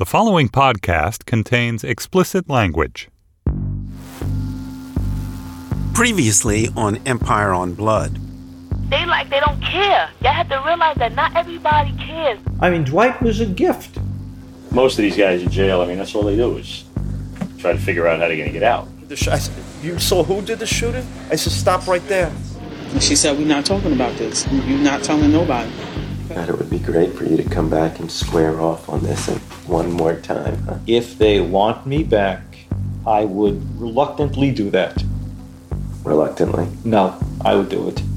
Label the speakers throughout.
Speaker 1: The following podcast contains explicit language.
Speaker 2: Previously on Empire on Blood.
Speaker 3: They don't care. Y'all have to realize that not everybody cares.
Speaker 4: I mean, Dwight was a gift.
Speaker 5: Most of these guys in jail, that's all they do is try to figure out how they're going to get out.
Speaker 4: I said, you saw who did the shooting? I said, stop right there.
Speaker 6: And she said, we're not talking about this. You're not telling nobody.
Speaker 7: God, it would be great for you to come back and square off on this one more time, huh?
Speaker 8: If they want me back, I would reluctantly do that.
Speaker 7: Reluctantly?
Speaker 8: No, I would do it.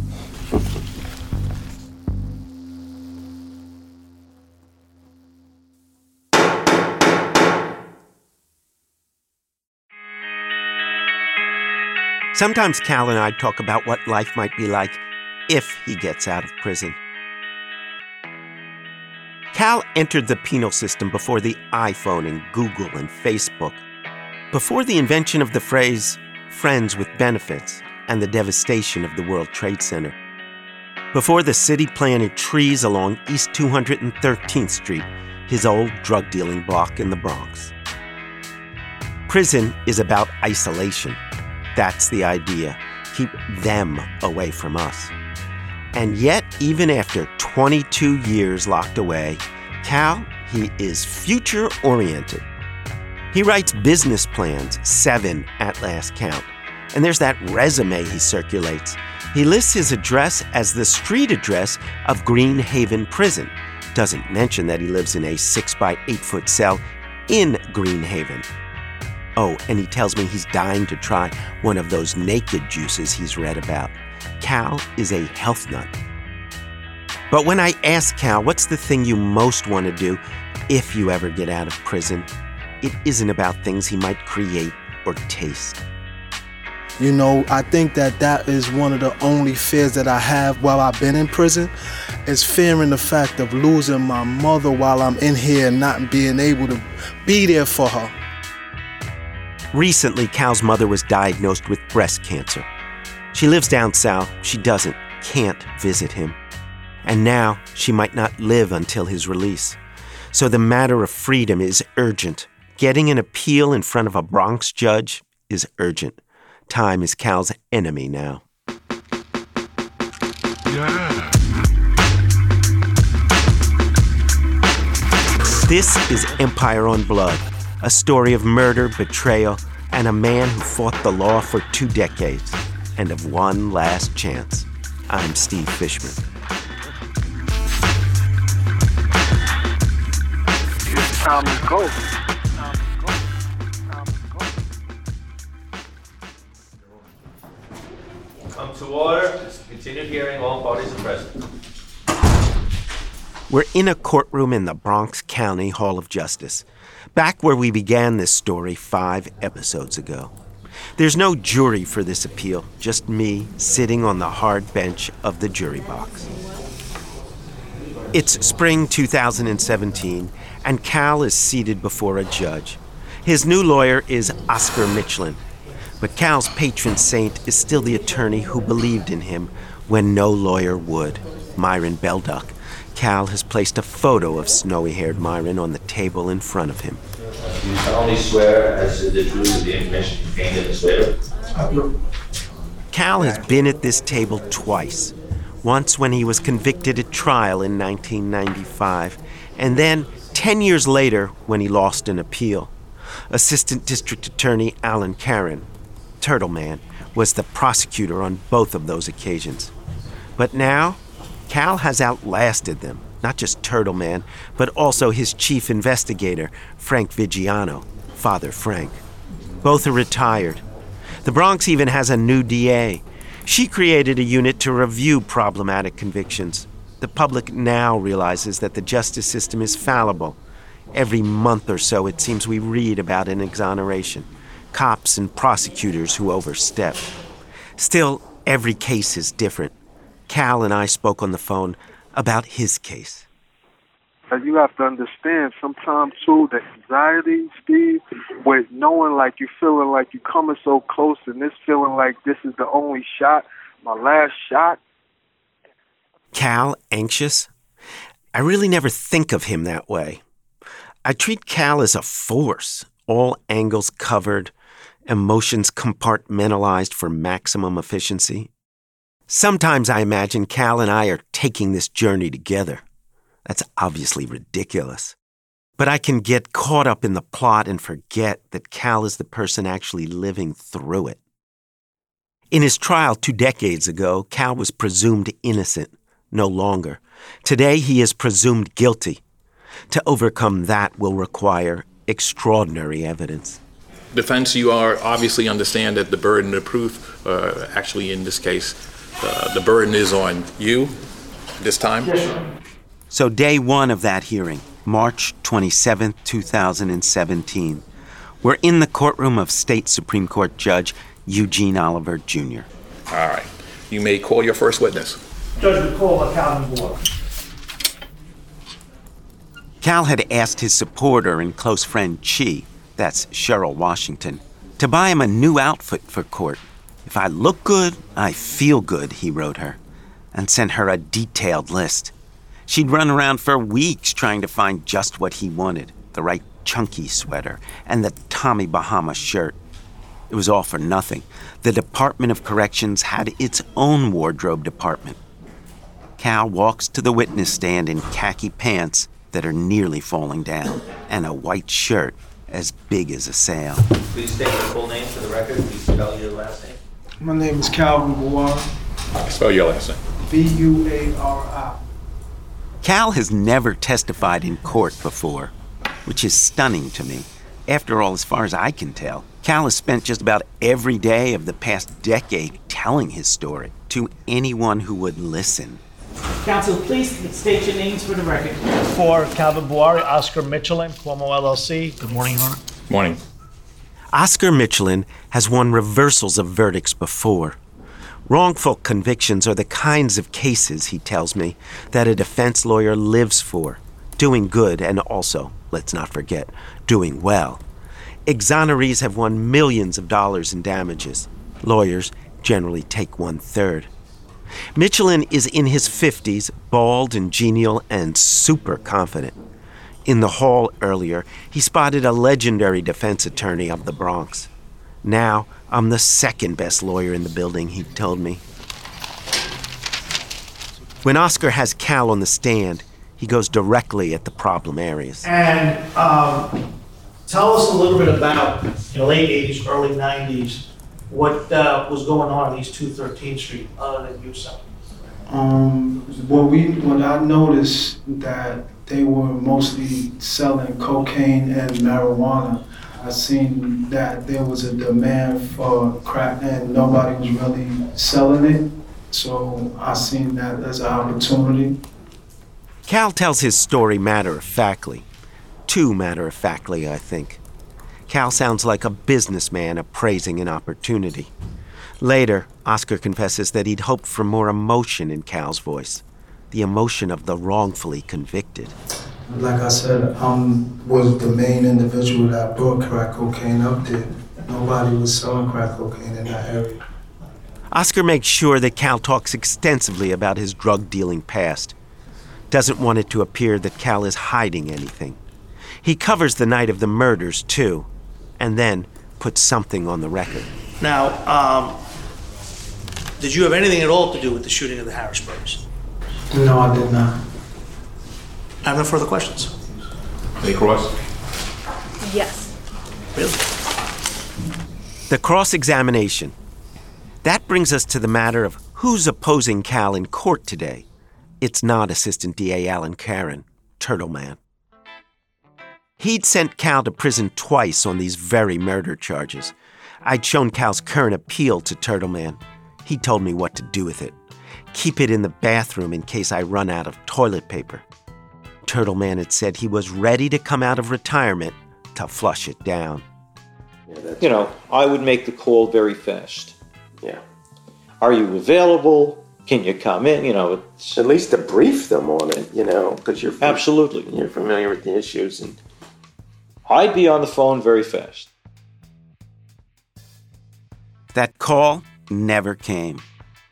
Speaker 2: Sometimes Cal and I talk about what life might be like if he gets out of prison. Cal entered the penal system before the iPhone and Google and Facebook, before the invention of the phrase friends with benefits and the devastation of the World Trade Center, before the city planted trees along East 213th Street, his old drug-dealing block in the Bronx. Prison is about isolation. That's the idea. Keep them away from us. And yet, even after 22 years locked away, Cal, he is future-oriented. He writes business plans, 7 at last count. And there's that resume he circulates. He lists his address as the street address of Green Haven Prison. Doesn't mention that he lives in a 6-by-8-foot cell in Green Haven. Oh, and he tells me he's dying to try one of those naked juices he's read about. Cal is a health nut. But when I ask Cal, what's the thing you most want to do if you ever get out of prison, it isn't about things he might create or taste.
Speaker 9: You know, I think that is one of the only fears that I have while I've been in prison, is fearing the fact of losing my mother while I'm in here and not being able to be there for her.
Speaker 2: Recently, Cal's mother was diagnosed with breast cancer. She lives down south. She can't visit him. And now she might not live until his release. So the matter of freedom is urgent. Getting an appeal in front of a Bronx judge is urgent. Time is Cal's enemy now.
Speaker 1: Yeah. This
Speaker 2: is Empire on Blood, a story of murder, betrayal, and a man who fought the law for 2 decades and of one last chance. I'm Steve Fishman.
Speaker 10: It's time to go.
Speaker 11: Come to order. Continue hearing. All parties are present.
Speaker 2: We're in a courtroom in the Bronx County Hall of Justice, back where we began this story 5 episodes ago. There's no jury for this appeal, just me sitting on the hard bench of the jury box. It's spring 2017, and Cal is seated before a judge. His new lawyer is Oscar Michelin, but Cal's patron saint is still the attorney who believed in him when no lawyer would, Myron Belduck. Cal has placed a photo of snowy-haired Myron on the table in front of him.
Speaker 11: You solemnly swear as to the truth of the information contained in this waiver?
Speaker 2: Cal has been at this table twice. Once when he was convicted at trial in 1995, and then 10 years later when he lost an appeal. Assistant District Attorney Alan Caron, Turtle Man, was the prosecutor on both of those occasions. But now, Cal has outlasted them. Not just Turtle Man, but also his chief investigator, Frank Vigiano, Father Frank. Both are retired. The Bronx even has a new DA. She created a unit to review problematic convictions. The public now realizes that the justice system is fallible. Every month or so, it seems we read about an exoneration. Cops and prosecutors who overstep. Still, every case is different. Cal and I spoke on the phone about his case.
Speaker 10: You have to understand sometimes, too, the anxiety, Steve, with knowing like you feeling like you coming so close and this feeling like this is the only shot, my last shot.
Speaker 2: Cal, anxious? I really never think of him that way. I treat Cal as a force, all angles covered, emotions compartmentalized for maximum efficiency. Sometimes I imagine Cal and I are taking this journey together. That's obviously ridiculous. But I can get caught up in the plot and forget that Cal is the person actually living through it. In his trial 2 decades ago, Cal was presumed innocent, no longer. Today, he is presumed guilty. To overcome that will require extraordinary evidence.
Speaker 12: Defense, you are obviously understand that the burden of proof, actually in this case, the burden is on you this time?
Speaker 2: Yes, sir. So day 1 of that hearing, March 27, 2017. We're in the courtroom of State Supreme Court Judge Eugene Oliver, Jr.
Speaker 12: All right. You may call your first witness.
Speaker 13: Judge, we call Calvin Boari.
Speaker 2: Cal had asked his supporter and close friend Chi, that's Cheryl Washington, to buy him a new outfit for court. If I look good, I feel good, he wrote her, and sent her a detailed list. She'd run around for weeks trying to find just what he wanted, the right chunky sweater and the Tommy Bahama shirt. It was all for nothing. The Department of Corrections had its own wardrobe department. Cal walks to the witness stand in khaki pants that are nearly falling down and a white shirt as big as a sail.
Speaker 11: Please state your full name for the record. Please spell your last name.
Speaker 9: My name is Calvin Boari.
Speaker 12: Spell your last name.
Speaker 9: Buari.
Speaker 2: Cal has never testified in court before, which is stunning to me. After all, as far as I can tell, Cal has spent just about every day of the past decade telling his story to anyone who would listen.
Speaker 13: Counsel, please state your names for the record. For Calvin Boari, Oscar Michelin, Cuomo LLC. Good morning, Your Honor.
Speaker 12: Morning.
Speaker 2: Oscar Michelin has won reversals of verdicts before. Wrongful convictions are the kinds of cases, he tells me, that a defense lawyer lives for. Doing good and also, let's not forget, doing well. Exonerees have won millions of dollars in damages. Lawyers generally take 1/3. Michelin is in his 50s, bald and genial and super confident. In the hall earlier, he spotted a legendary defense attorney of the Bronx. Now, I'm the second best lawyer in the building, he told me. When Oscar has Cal on the stand, he goes directly at the problem areas.
Speaker 13: And tell us a little bit about, in the late 80s, early 90s, what was going on East 213th Street other than you selling?
Speaker 9: What I noticed that they were mostly selling cocaine and marijuana. I seen that there was a demand for crack and nobody was really selling it. So I seen that as an opportunity.
Speaker 2: Cal tells his story matter-of-factly. Too matter-of-factly, I think. Cal sounds like a businessman appraising an opportunity. Later, Oscar confesses that he'd hoped for more emotion in Cal's voice. The emotion of the wrongfully convicted.
Speaker 9: Like I said, was the main individual that brought crack cocaine up there. Nobody was selling crack cocaine in that area.
Speaker 2: Oscar makes sure that Cal talks extensively about his drug-dealing past. Doesn't want it to appear that Cal is hiding anything. He covers the night of the murders, too, and then puts something on the record.
Speaker 13: Now, did you have anything at all to do with the shooting of the Harrisburgs?
Speaker 9: No, I did not.
Speaker 13: I have no further questions.
Speaker 12: Any cross?
Speaker 3: Yes.
Speaker 13: Really?
Speaker 2: The cross-examination. That brings us to the matter of who's opposing Cal in court today. It's not Assistant DA Alan Caron, Turtle Man. He'd sent Cal to prison twice on these very murder charges. I'd shown Cal's current appeal to Turtle Man. He told me what to do with it. Keep it in the bathroom in case I run out of toilet paper. Turtle Man had said he was ready to come out of retirement to flush it down.
Speaker 8: Yeah, I would make the call very fast.
Speaker 7: Yeah.
Speaker 8: Are you available? Can you come in? It's
Speaker 7: at least to brief them on it, because you're
Speaker 8: absolutely
Speaker 7: you're familiar with the issues, and
Speaker 8: I'd be on the phone very fast.
Speaker 2: That call never came.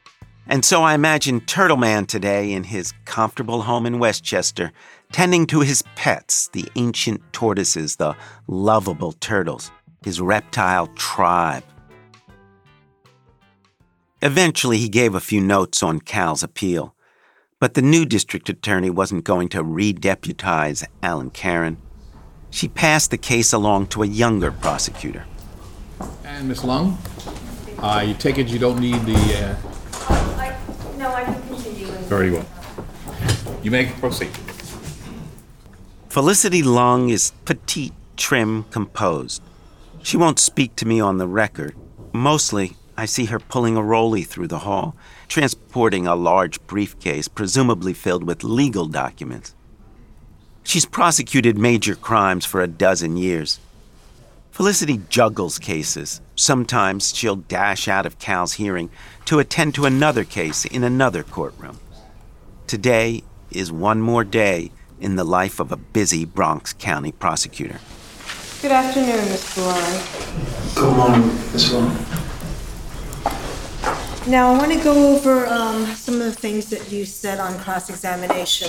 Speaker 2: And so I imagine Turtle Man today in his comfortable home in Westchester, tending to his pets, the ancient tortoises, the lovable turtles, his reptile tribe. Eventually, he gave a few notes on Cal's appeal, but the new district attorney wasn't going to re-deputize Alan Caron. She passed the case along to a younger prosecutor.
Speaker 12: And Ms. Lung, I take it you don't need the...
Speaker 14: No, I can continue.
Speaker 12: Very well. You may proceed.
Speaker 2: Felicity Lung is petite, trim, composed. She won't speak to me on the record. Mostly, I see her pulling a rollie through the hall, transporting a large briefcase, presumably filled with legal documents. She's prosecuted major crimes for 12 years. Felicity juggles cases. Sometimes she'll dash out of Cal's hearing to attend to another case in another courtroom. Today is one more day in the life of a busy Bronx County prosecutor.
Speaker 14: Good afternoon, Ms. Boulan.
Speaker 9: Good morning, Ms. Long.
Speaker 14: Now, I want to go over some of the things that you said on cross-examination.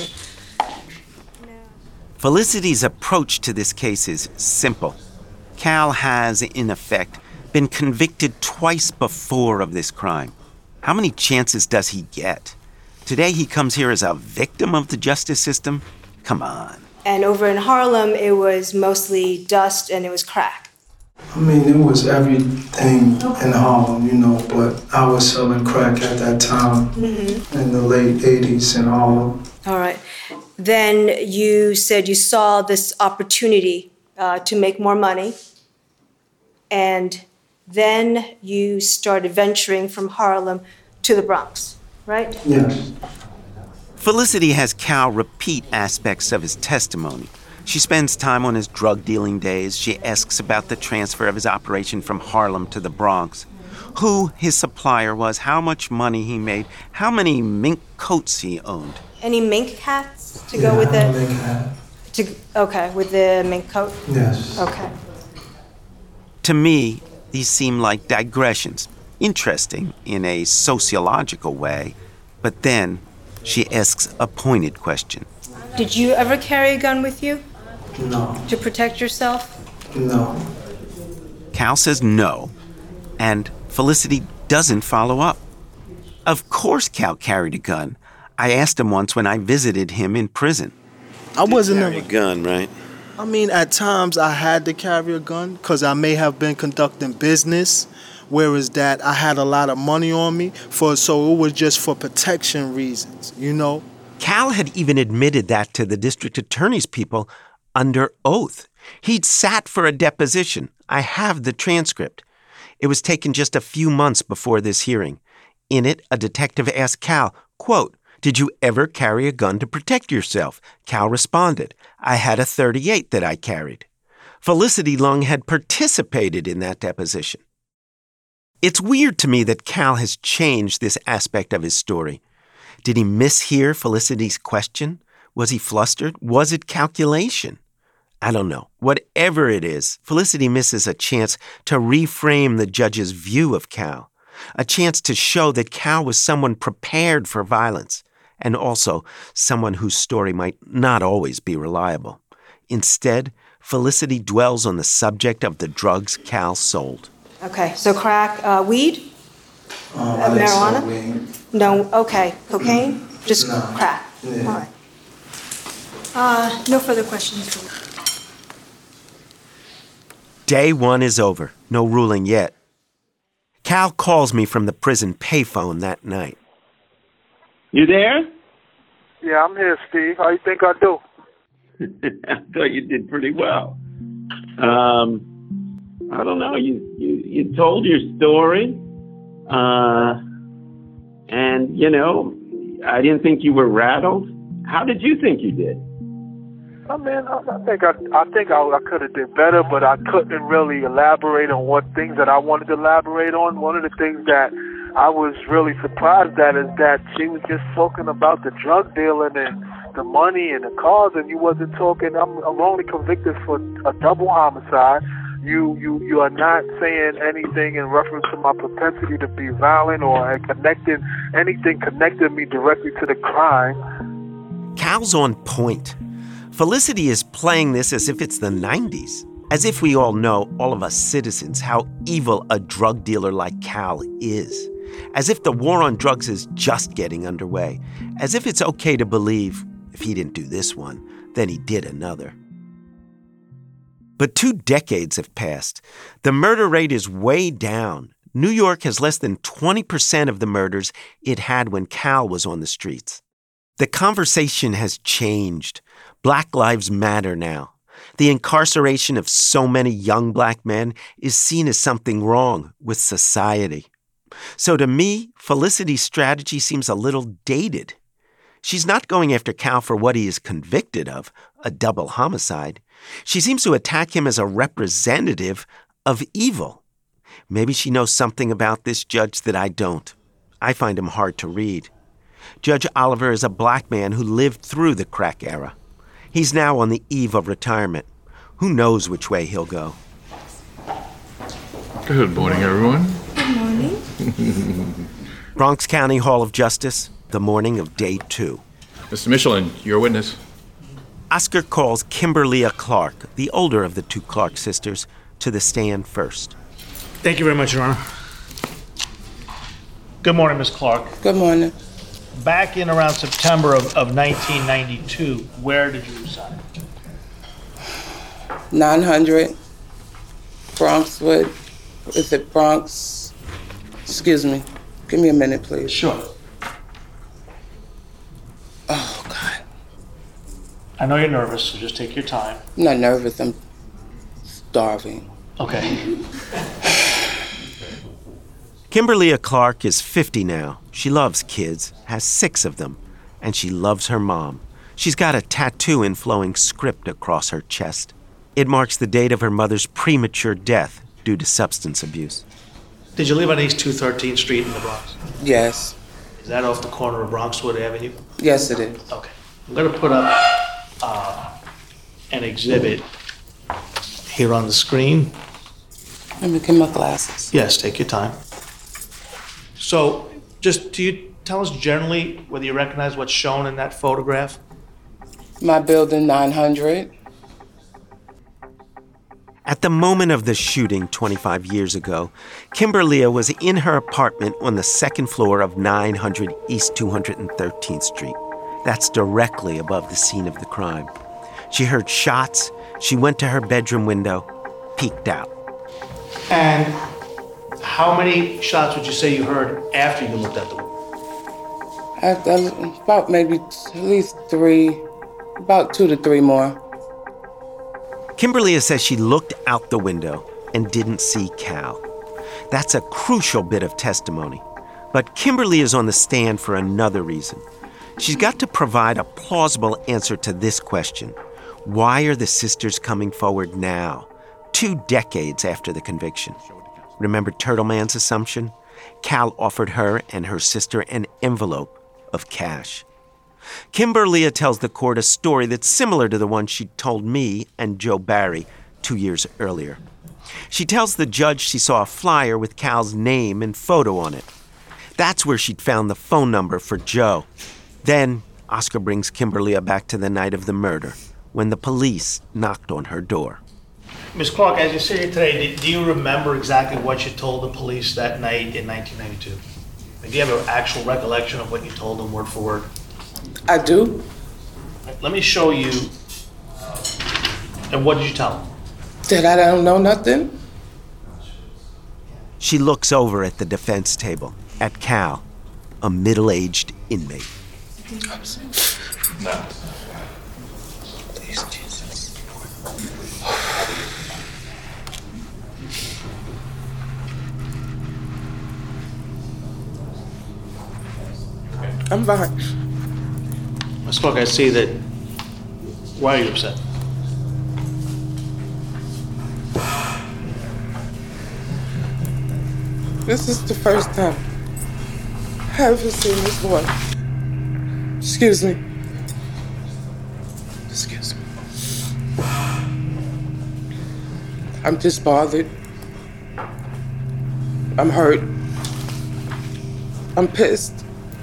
Speaker 2: Felicity's approach to this case is simple. Cal has, in effect, been convicted twice before of this crime. How many chances does he get? Today he comes here as a victim of the justice system? Come on.
Speaker 14: And over in Harlem, it was mostly dust and it was crack.
Speaker 9: I mean, it was everything in Harlem, but I was selling crack at that time in the late 80s in Harlem.
Speaker 14: All right. Then you said you saw this opportunity to make more money, and then you started venturing from Harlem to the Bronx, right?
Speaker 9: Yes.
Speaker 2: Felicity has Cal repeat aspects of his testimony. She spends time on his drug dealing days. She asks about the transfer of his operation from Harlem to the Bronx, who his supplier was, how much money he made, how many mink coats he owned.
Speaker 14: Any mink hats to go with it?
Speaker 9: Mink hat.
Speaker 14: Okay, with the mink coat?
Speaker 9: Yes.
Speaker 14: Okay.
Speaker 2: To me, these seem like digressions, interesting in a sociological way, but then she asks a pointed question.
Speaker 14: Did you ever carry a gun with you?
Speaker 9: No.
Speaker 14: To protect yourself?
Speaker 9: No.
Speaker 2: Cal says no, and Felicity doesn't follow up. Of course Cal carried a gun. I asked him once when I visited him in prison.
Speaker 9: I wasn't
Speaker 2: carry a gun, right?
Speaker 9: I mean, at times I had to carry a gun because I may have been conducting business, whereas that I had a lot of money on me, so it was just for protection reasons,
Speaker 2: Cal had even admitted that to the district attorney's people under oath. He'd sat for a deposition. I have the transcript. It was taken just a few months before this hearing. In it, a detective asked Cal, quote, "Did you ever carry a gun to protect yourself?" Cal responded, "I had a .38 that I carried." Felicity Lung had participated in that deposition. It's weird to me that Cal has changed this aspect of his story. Did he mishear Felicity's question? Was he flustered? Was it calculation? I don't know. Whatever it is, Felicity misses a chance to reframe the judge's view of Cal, a chance to show that Cal was someone prepared for violence, and also someone whose story might not always be reliable. Instead, Felicity dwells on the subject of the drugs Cal sold.
Speaker 14: Okay, so crack, weed? Marijuana?
Speaker 9: Weed.
Speaker 14: No, okay. Cocaine? Just
Speaker 9: No.
Speaker 14: crack?
Speaker 9: Yeah.
Speaker 14: All right. No further questions.
Speaker 2: Day one is over. No ruling yet. Cal calls me from the prison payphone that night.
Speaker 11: You there?
Speaker 10: Yeah, I'm here, Steve. How you think I do?
Speaker 11: I thought you did pretty well. I don't know. You told your story, and I didn't think you were rattled. How did you think you did?
Speaker 10: I mean, I think I could have did better, but I couldn't really elaborate on what things that I wanted to elaborate on. One of the things that I was really surprised at is that she was just talking about the drug dealing and the money and the cars, and you wasn't talking. I'm only convicted for a double homicide. You are not saying anything in reference to my propensity to be violent or anything connecting me directly to the crime.
Speaker 2: Cal's on point. Felicity is playing this as if it's the 90s. As if we all know, all of us citizens, how evil a drug dealer like Cal is. As if the war on drugs is just getting underway. As if it's okay to believe, if he didn't do this one, then he did another. But 2 decades have passed. The murder rate is way down. New York has less than 20% of the murders it had when Cal was on the streets. The conversation has changed. Black lives matter now. The incarceration of so many young black men is seen as something wrong with society. So to me, Felicity's strategy seems a little dated. She's not going after Cal for what he is convicted of, a double homicide. She seems to attack him as a representative of evil. Maybe she knows something about this judge that I don't. I find him hard to read. Judge Oliver is a black man who lived through the crack era. He's now on the eve of retirement. Who knows which way he'll go?
Speaker 12: Good morning, everyone.
Speaker 14: Good morning.
Speaker 2: Bronx County Hall of Justice, the morning of day 2.
Speaker 12: Mr. Michelin, your witness.
Speaker 2: Oscar calls Kimberlia Clark, the older of the 2 Clark sisters, to the stand first.
Speaker 13: Thank you very much, Your Honor. Good morning, Ms. Clark.
Speaker 15: Good morning.
Speaker 13: Back in around September of 1992, where did you reside?
Speaker 15: 900 Bronxwood. Is it Bronx? Excuse me. Give me a minute, please.
Speaker 13: Sure.
Speaker 15: Oh, God.
Speaker 13: I know you're nervous, so just take your time.
Speaker 15: I'm not nervous. I'm starving.
Speaker 13: Okay.
Speaker 2: Kimberlia Clark is 50 now. She loves kids, has 6 of them, and she loves her mom. She's got a tattoo in flowing script across her chest. It marks the date of her mother's premature death due to substance abuse.
Speaker 13: Did you live on East 213th Street in the Bronx?
Speaker 15: Yes.
Speaker 13: Is that off the corner of Bronxwood Avenue?
Speaker 15: Yes, it is.
Speaker 13: Okay. I'm going to put up an exhibit here on the screen.
Speaker 15: Let me get my glasses.
Speaker 13: Yes, take your time. So, just do you tell us generally whether you recognize what's shown in that photograph?
Speaker 15: My building 900.
Speaker 2: At the moment of the shooting 25 years ago, Kimberlia was in her apartment on the 2nd floor of 900 East 213th Street. That's directly above the scene of the crime. She heard shots. She went to her bedroom window, peeked out.
Speaker 13: And how many shots would you say you heard after you looked at the window?
Speaker 15: About maybe at least 3, about 2 to 3 more.
Speaker 2: Kimberlia says she looked out the window and didn't see Cal. That's a crucial bit of testimony. But Kimberly is on the stand for another reason. She's got to provide a plausible answer to this question. Why are the sisters coming forward now, 2 decades after the conviction? Remember Turtle Man's assumption? Cal offered her and her sister an envelope of cash. Kimberlia tells the court a story that's similar to the one she'd told me and Joe Barry 2 years earlier. She tells the judge she saw a flyer with Cal's name and photo on it. That's where she'd found the phone number for Joe. Then Oscar brings Kimberlia back to the night of the murder, when the police knocked on her door.
Speaker 13: Ms. Clark, as you sit here today, do you remember exactly what you told the police that night in 1992? Do you have an actual recollection of what you told them word for word?
Speaker 15: I do.
Speaker 13: Let me show you. And what did you tell them?
Speaker 15: That I don't know nothing?
Speaker 2: She looks over at the defense table, at Cal, a middle-aged inmate.
Speaker 12: No.
Speaker 15: Please, Jesus. I'm fine.
Speaker 13: Ms. Clark, I see that. Why are you upset?
Speaker 15: This is the first time I ever seen this boy. Excuse me. Excuse me. I'm just bothered. I'm hurt. I'm pissed.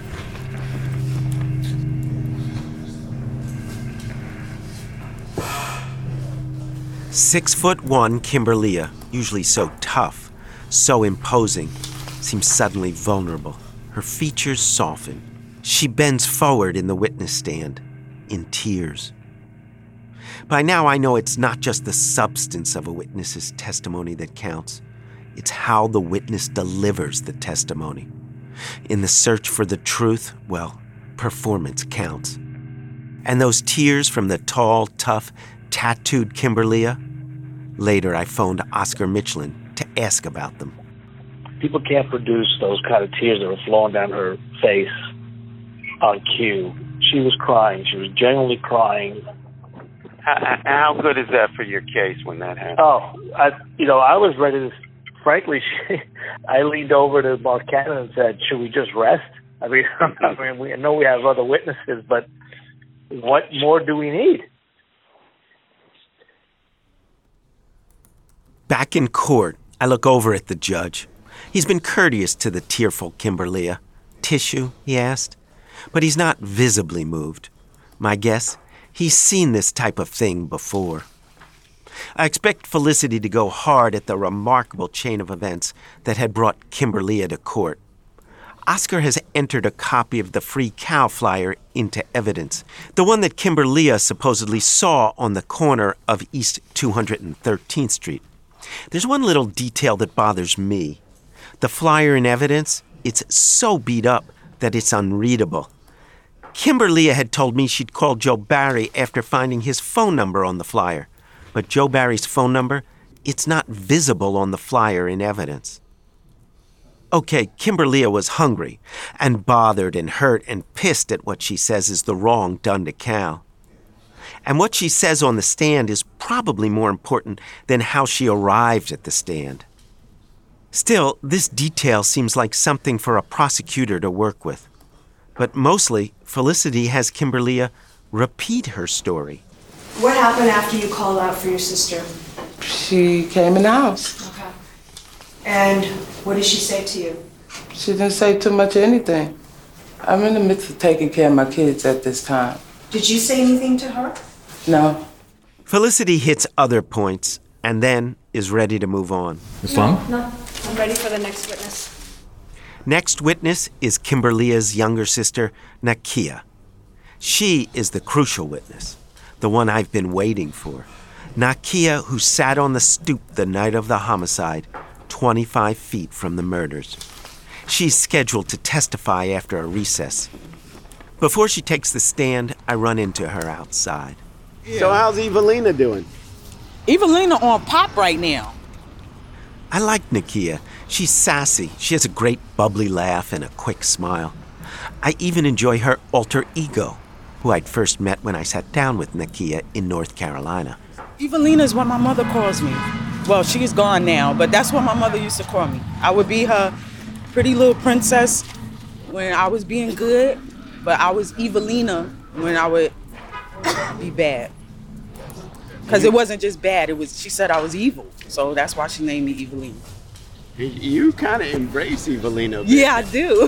Speaker 2: 6'1" Kimberlia, usually so tough, so imposing, seems suddenly vulnerable. Her features soften. She bends forward in the witness stand, in tears. By now I know it's not just the substance of a witness's testimony that counts. It's how the witness delivers the testimony. In the search for the truth, well, performance counts. And those tears from the tall, tough, tattooed Kimberlia? Later, I phoned Oscar Michelin to ask about them.
Speaker 16: People can't produce those kind of tears that were flowing down her face on cue. She was crying. She was genuinely crying.
Speaker 7: How good is that for your case when that happened?
Speaker 16: Oh, I was ready to, frankly, I leaned over to Mark Cannon and said, should we just rest? I mean, we know we have other witnesses, but what more do we need?
Speaker 2: Back in court, I look over at the judge. He's been courteous to the tearful Kimberlia. Tissue, he asked. But he's not visibly moved. My guess, he's seen this type of thing before. I expect Felicity to go hard at the remarkable chain of events that had brought Kimberlia to court. Oscar has entered a copy of the Free Cow flyer into evidence, the one that Kimberlia supposedly saw on the corner of East 213th Street. There's one little detail that bothers me. The flyer in evidence, it's so beat up that it's unreadable. Kimberlia had told me she'd call Joe Barry after finding his phone number on the flyer. But Joe Barry's phone number, it's not visible on the flyer in evidence. Okay, Kimberlia was hungry and bothered and hurt and pissed at what she says is the wrong done to Cal. And what she says on the stand is probably more important than how she arrived at the stand. Still, this detail seems like something for a prosecutor to work with. But mostly, Felicity has Kimberlia repeat her story.
Speaker 14: What happened after you called out for your sister?
Speaker 15: She came in the house.
Speaker 14: Okay. And what did she say to you?
Speaker 15: She didn't say too much of anything. I'm in the midst of taking care of my kids at this time.
Speaker 14: Did you say anything to her?
Speaker 15: No.
Speaker 2: Felicity hits other points and then is ready to move on.
Speaker 14: No. I'm ready for the next witness.
Speaker 2: Next witness is Kimberlia's younger sister, Nakia. She is the crucial witness, the one I've been waiting for. Nakia, who sat on the stoop the night of the homicide, 25 feet from the murders. She's scheduled to testify after a recess. Before she takes the stand, I run into her outside.
Speaker 17: So how's Evelina doing?
Speaker 18: Evelina on pop right now.
Speaker 2: I like Nakia. She's sassy. She has a great bubbly laugh and a quick smile. I even enjoy her alter ego, who I'd first met when I sat down with Nakia in North Carolina.
Speaker 18: Evelina is what my mother calls me. Well, she's gone now, but that's what my mother used to call me. I would be her pretty little princess when I was being good, but I was Evelina when I would be bad. Because it wasn't just bad, she said I was evil. So that's why she named me Evelina.
Speaker 17: You kind of embrace Evelina.
Speaker 18: Yeah, I do.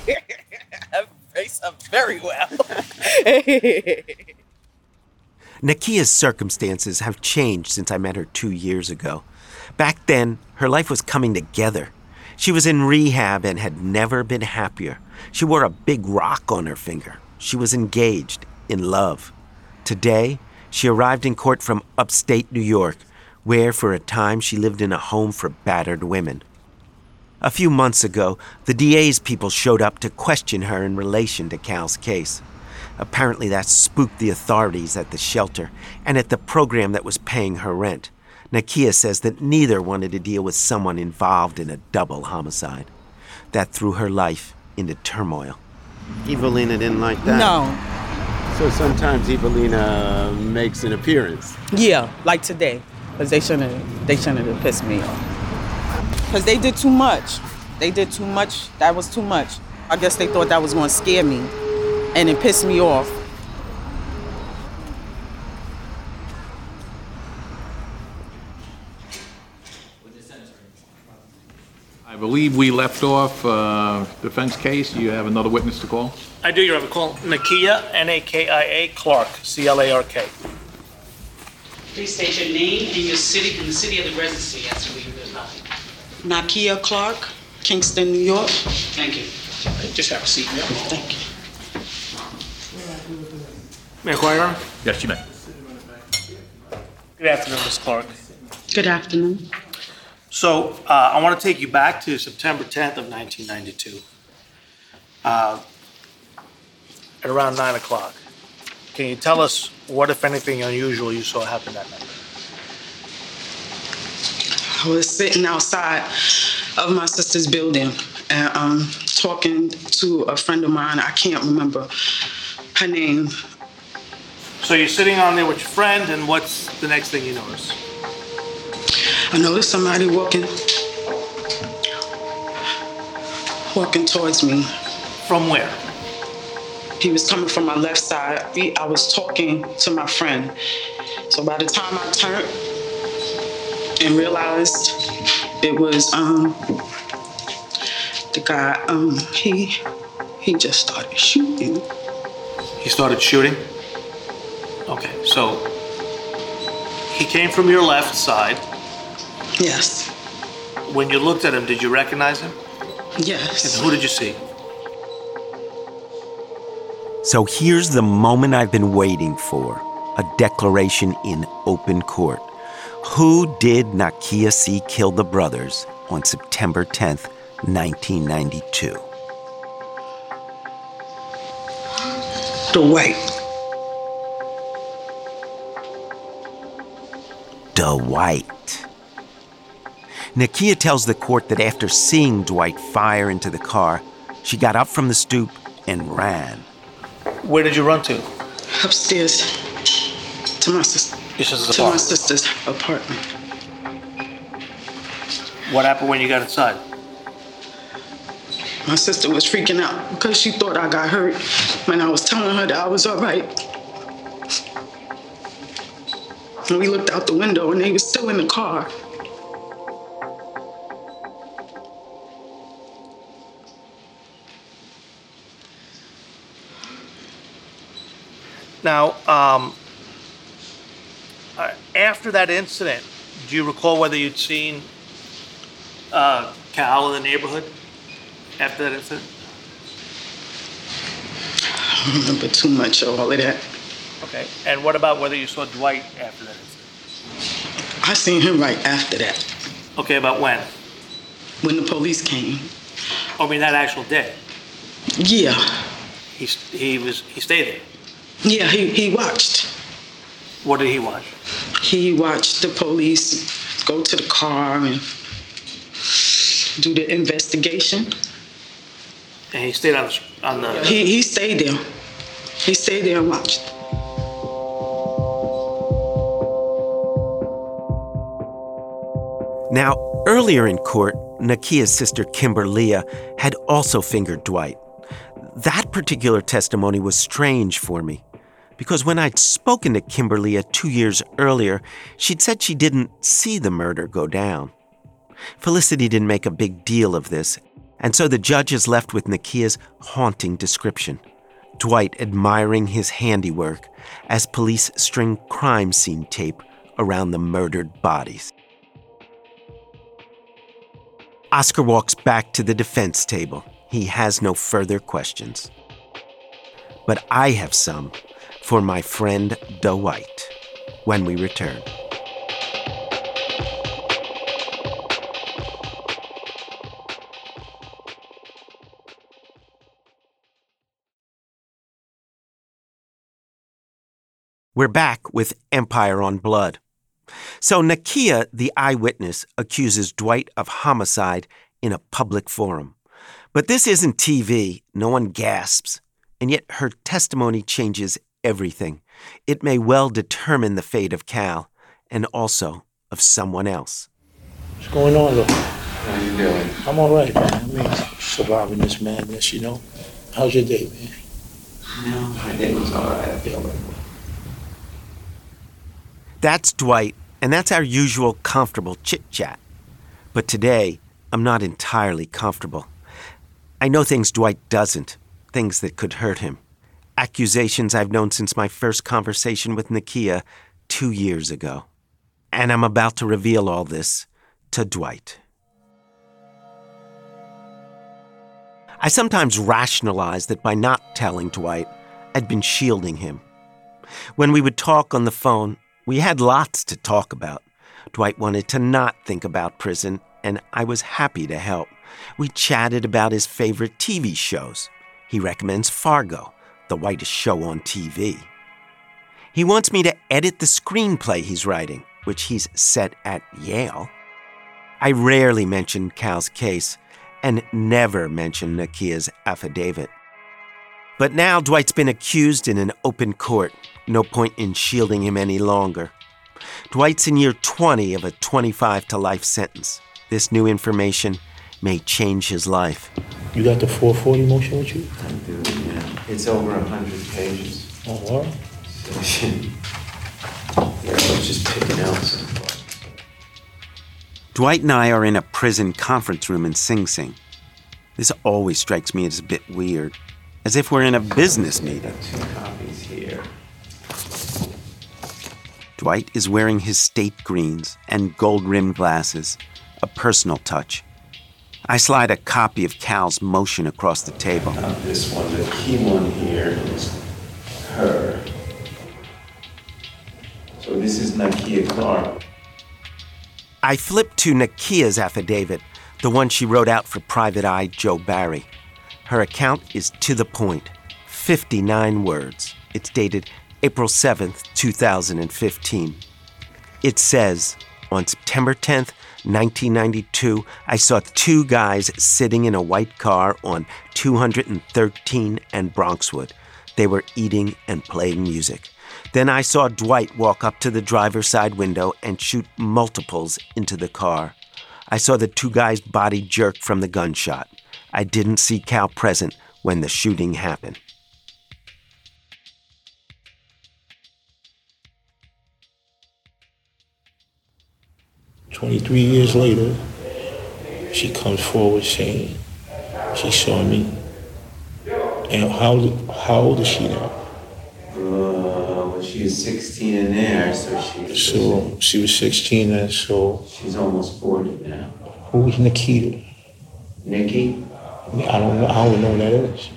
Speaker 18: I embrace her very well.
Speaker 2: Nakia's circumstances have changed since I met her 2 years ago. Back then, her life was coming together. She was in rehab and had never been happier. She wore a big rock on her finger. She was engaged, in love. Today, she arrived in court from upstate New York, where for a time she lived in a home for battered women. A few months ago, the DA's people showed up to question her in relation to Cal's case. Apparently that spooked the authorities at the shelter and at the program that was paying her rent. Nakia says that neither wanted to deal with someone involved in a double homicide. That threw her life into turmoil.
Speaker 17: Evelina didn't like that?
Speaker 18: No.
Speaker 17: So sometimes Evelina makes an appearance?
Speaker 18: Yeah, like today. Because they shouldn't have pissed me off. Because they did too much. That was too much. I guess they thought that was going to scare me. And it pissed me off.
Speaker 12: I believe we left off defense case. You have another witness to call?
Speaker 13: I do, Your Honor. Call Nakia, N-A-K-I-A, Clark, C-L-A-R-K.
Speaker 6: Please state your name and your city and the city of the residency after we do nothing. Nakia Clark, Kingston, New York. Thank you. Just have a seat. Thank you.
Speaker 13: May I call, Your Honor?
Speaker 12: Yes, you may.
Speaker 13: Good afternoon, Ms. Clark.
Speaker 6: Good afternoon.
Speaker 13: So I want to take you back to September 10th of 1992 at around 9 o'clock. Can you tell us what, if anything, unusual you saw happen that night?
Speaker 6: I was sitting outside of my sister's building and talking to a friend of mine. I can't remember her name.
Speaker 13: So you're sitting on there with your friend, and what's the next thing you notice?
Speaker 6: I noticed somebody walking towards me.
Speaker 13: From where?
Speaker 6: He was coming from my left side. I was talking to my friend. So by the time I turned and realized it was the guy, he just started shooting.
Speaker 13: He started shooting? Okay, so he came from your left side.
Speaker 6: Yes.
Speaker 13: When you looked at him, did you recognize him?
Speaker 6: Yes.
Speaker 13: And who did you see?
Speaker 2: So here's the moment I've been waiting for, a declaration in open court. Who did Nakia see kill the brothers on September 10th, 1992?
Speaker 6: Dwight.
Speaker 2: Dwight. Nakia tells the court that after seeing Dwight fire into the car, she got up from the stoop and ran.
Speaker 13: Where did you run to?
Speaker 6: Upstairs to my sister.
Speaker 13: Your sister's
Speaker 6: to
Speaker 13: apartment?
Speaker 6: my sister's apartment.
Speaker 13: What happened when you got inside?
Speaker 6: My sister was freaking out because she thought I got hurt when I was telling her that I was all right. And we looked out the window and they were still in the car.
Speaker 13: Now, after that incident, do you recall whether you'd seen Cal in the neighborhood after that incident?
Speaker 6: I don't remember too much of all of that.
Speaker 13: Okay. And what about whether you saw Dwight after that incident?
Speaker 6: I seen him right after that.
Speaker 13: Okay, about when?
Speaker 6: When the police came.
Speaker 13: Oh, I mean that actual day?
Speaker 6: Yeah.
Speaker 13: He stayed there?
Speaker 6: Yeah, he watched.
Speaker 13: What did he watch?
Speaker 6: He watched the police go to the car and do the investigation.
Speaker 13: And he stayed on the...
Speaker 6: He stayed there. He stayed there and watched.
Speaker 2: Now, earlier in court, Nakia's sister Kimberlia had also fingered Dwight. That particular testimony was strange for me, because when I'd spoken to Kimberlia 2 years earlier, she'd said she didn't see the murder go down. Felicity didn't make a big deal of this, and so the judge is left with Nakia's haunting description. Dwight admiring his handiwork as police string crime scene tape around the murdered bodies. Oscar walks back to the defense table. He has no further questions. But I have some for my friend Dwight when we return. We're back with Empire on Blood. So Nakia, the eyewitness, accuses Dwight of homicide in a public forum. But this isn't TV. No one gasps. And yet her testimony changes everything. It may well determine the fate of Cal and also of someone else.
Speaker 13: What's going on, though?
Speaker 17: How you doing?
Speaker 13: I'm all right, man. I mean, surviving this madness, you know. How's your day, man?
Speaker 17: No, my day was all right. I feel like.
Speaker 2: That's Dwight, and that's our usual comfortable chit-chat. But today, I'm not entirely comfortable. I know things Dwight doesn't, things that could hurt him. Accusations I've known since my first conversation with Nakia 2 years ago. And I'm about to reveal all this to Dwight. I sometimes rationalize that by not telling Dwight, I'd been shielding him. When we would talk on the phone, we had lots to talk about. Dwight wanted to not think about prison, and I was happy to help. We chatted about his favorite TV shows. He recommends Fargo, the whitest show on TV. He wants me to edit the screenplay he's writing, which he's set at Yale. I rarely mention Cal's case and never mention Nakia's affidavit. But now Dwight's been accused in an open court. No point in shielding him any longer. Dwight's in year 20 of a 25 to life sentence. This new information may change his life.
Speaker 19: You got the 440 motion with you?
Speaker 7: I do, yeah. It's over 100 pages.
Speaker 19: Oh, what?
Speaker 7: Yeah, I was just picking out some.
Speaker 2: Dwight and I are in a prison conference room in Sing Sing. This always strikes me as a bit weird, as if we're in a business meeting.
Speaker 7: 2 copies here.
Speaker 2: Dwight is wearing his state greens and gold-rimmed glasses, a personal touch. I slide a copy of Cal's motion across the table.
Speaker 7: Not this one, the key one here is her. So this is Nakia Clark.
Speaker 2: I flip to Nakia's affidavit, the one she wrote out for Private Eye Joe Barry. Her account is to the point, 59 words. It's dated April 7th, 2015. It says, on September 10th, 1992, I saw 2 guys sitting in a white car on 213 and Bronxwood. They were eating and playing music. Then I saw Dwight walk up to the driver's side window and shoot multiples into the car. I saw the 2 guys' body jerk from the gunshot. I didn't see Cal present when the shooting happened.
Speaker 19: "23 years later, she comes forward saying she saw me." And how old is she now?
Speaker 7: Well, she was 16 in there, so
Speaker 19: she was 16 then, so...
Speaker 7: She's almost 40 now.
Speaker 19: Who's Nikita?
Speaker 7: Nikki?
Speaker 19: I don't know who that is.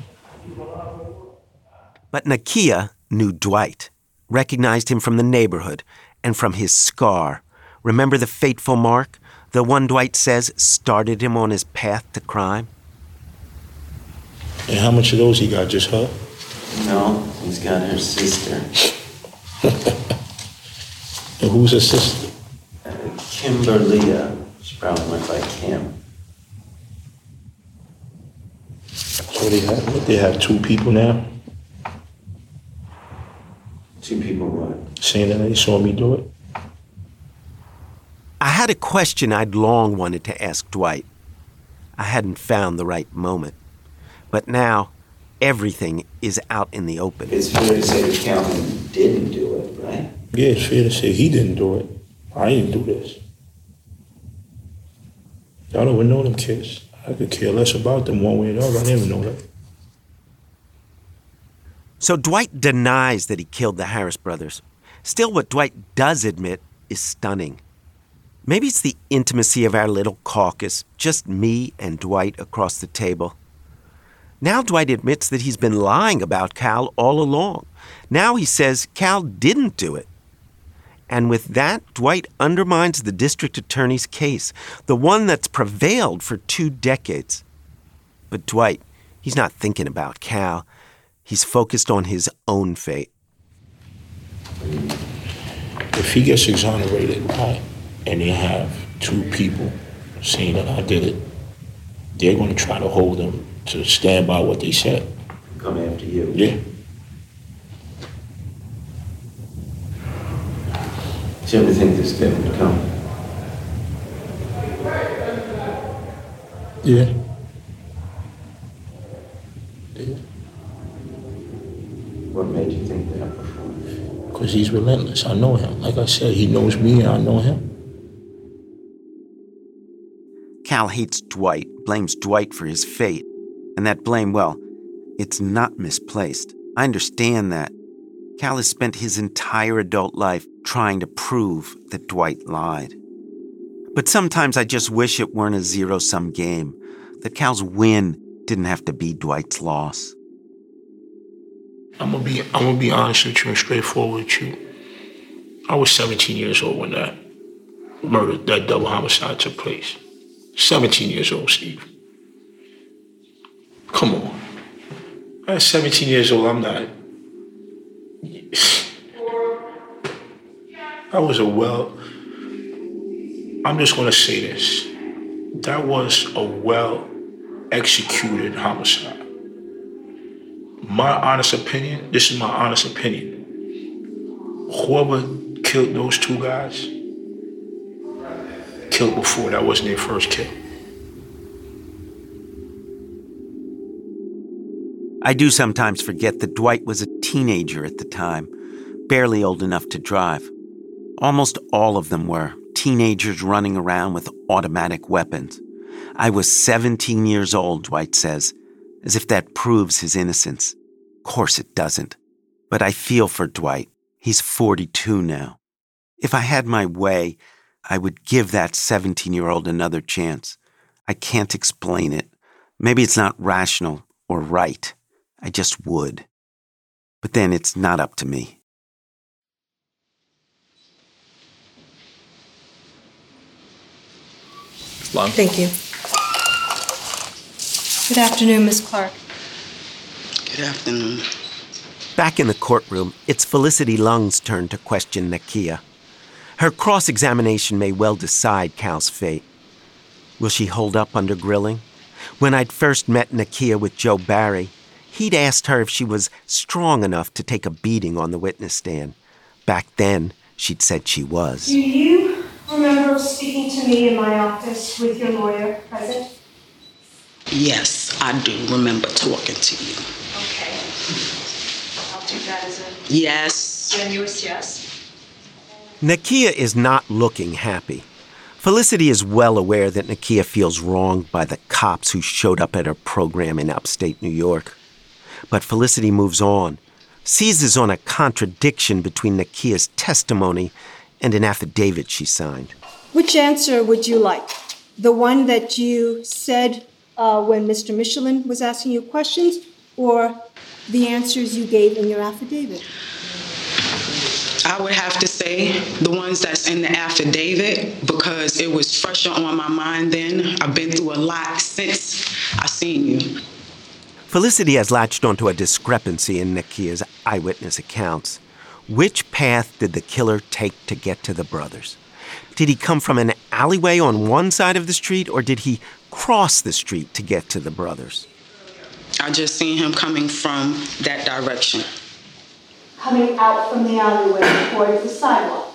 Speaker 2: But Nakia knew Dwight, recognized him from the neighborhood and from his scar. Remember the fateful mark? The one Dwight says started him on his path to crime?
Speaker 19: And how much of those he got? Just her?
Speaker 7: No, he's got her sister.
Speaker 19: And who's her sister?
Speaker 7: Kimberly. She probably went by Kim.
Speaker 19: So they have 2 people now?
Speaker 7: 2 people what?
Speaker 19: Saying that they saw me do it?
Speaker 2: I had a question I'd long wanted to ask Dwight. I hadn't found the right moment. But now, everything is out in the open.
Speaker 7: It's fair to say that Calvin didn't do it, right?
Speaker 19: Yeah, it's fair to say he didn't do it. I didn't do this. Y'all don't even know them kids. I could care less about them one way or the other. I didn't even know that.
Speaker 2: So Dwight denies that he killed the Harris brothers. Still, what Dwight does admit is stunning. Maybe it's the intimacy of our little caucus, just me and Dwight across the table. Now Dwight admits that he's been lying about Cal all along. Now he says Cal didn't do it. And with that, Dwight undermines the district attorney's case, the one that's prevailed for 2 decades. But Dwight, he's not thinking about Cal. He's focused on his own fate.
Speaker 19: If he gets exonerated, right, and they have 2 people saying that I did it, they're going to try to hold him to stand by what they said.
Speaker 7: Come after you.
Speaker 19: Yeah.
Speaker 7: Do you ever think this day would come?
Speaker 19: Yeah.
Speaker 7: What made you think that before?
Speaker 19: Because he's relentless. I know him. Like I said, he knows me and I know him.
Speaker 2: Cal hates Dwight, blames Dwight for his fate. And that blame, well, it's not misplaced. I understand that. Cal has spent his entire adult life trying to prove that Dwight lied. But sometimes I just wish it weren't a zero-sum game, that Cal's win didn't have to be Dwight's loss.
Speaker 19: I'm gonna be honest with you and straightforward with you. I was 17 years old when that murder, that double homicide took place. 17 years old, Steve. Come on. At 17 years old, I'm not. I'm just gonna say this. That was a well-executed homicide. My honest opinion, this is my honest opinion. Whoever killed those two guys, killed before, that wasn't their first kill.
Speaker 2: I do sometimes forget that Dwight was a teenager at the time, barely old enough to drive. Almost all of them were, teenagers running around with automatic weapons. I was 17 years old, Dwight says, as if that proves his innocence. Of course it doesn't. But I feel for Dwight. He's 42 now. If I had my way, I would give that 17-year-old another chance. I can't explain it. Maybe it's not rational or right. I just would. But then it's not up to me.
Speaker 12: Long.
Speaker 14: Thank you. Good afternoon, Ms. Clark.
Speaker 15: Good afternoon.
Speaker 2: Back in the courtroom, it's Felicity Lung's turn to question Nakia. Her cross-examination may well decide Cal's fate. Will she hold up under grilling? When I'd first met Nakia with Joe Barry, he'd asked her if she was strong enough to take a beating on the witness stand. Back then, she'd said she was.
Speaker 14: Do you remember speaking to me in my office with your lawyer present?
Speaker 15: Yes, I do remember talking to you.
Speaker 14: Okay. I'll take that as a
Speaker 15: yes.
Speaker 14: Generous yes.
Speaker 2: Nakia is not looking happy. Felicity is well aware that Nakia feels wronged by the cops who showed up at her program in upstate New York. But Felicity moves on, seizes on a contradiction between Nakia's testimony and an affidavit she signed.
Speaker 14: Which answer would you like? The one that you said when Mr. Michelin was asking you questions, or the answers you gave in your affidavit?
Speaker 15: I would have to say the ones that's in the affidavit because it was fresher on my mind then. I've been through a lot since I seen you.
Speaker 2: Felicity has latched onto a discrepancy in Nakia's eyewitness accounts. Which path did the killer take to get to the brothers? Did he come from an alleyway on one side of the street, or did he cross the street to get to the brothers?
Speaker 15: I just seen him coming from that direction.
Speaker 14: Coming out from the alleyway toward the sidewalk.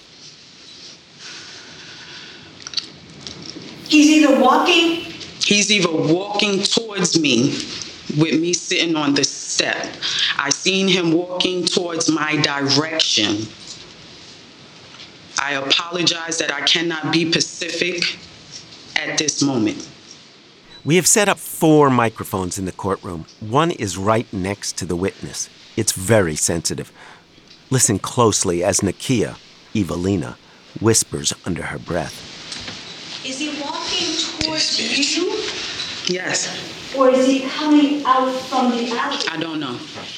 Speaker 14: He's either
Speaker 15: walking towards me with me sitting on the step. I seen him walking towards my direction. I apologize that I cannot be specific at this moment.
Speaker 2: We have set up 4 microphones in the courtroom. One is right next to the witness. It's very sensitive. Listen closely as Nakia, Evelina, whispers under her breath.
Speaker 14: Is he walking towards you?
Speaker 15: Yes.
Speaker 14: Or is he coming out from the alley?
Speaker 15: I don't know.